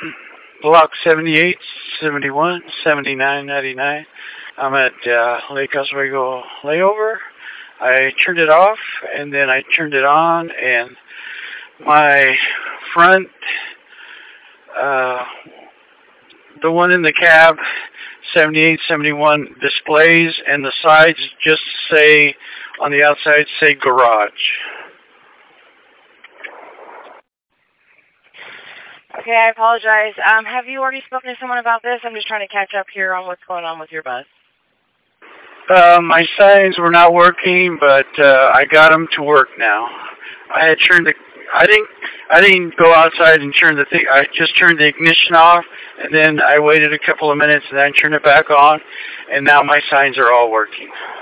Block 78, 71, 79, 99. I'm at Lake Oswego layover. I turned it off, and then I turned it on, and my front, uh, the one in the cab, 78, 71 displays, and the sides just say, on the outside, say garage. Okay, I apologize. Have you already spoken to someone about this? I'm just trying to catch up here on what's going on with your bus. My signs were not working, but I got them to work now. I had turned the. I didn't go outside and turn the thing. I just turned the ignition off, and then I waited a couple of minutes, and then I turned it back on, and now my signs are all working.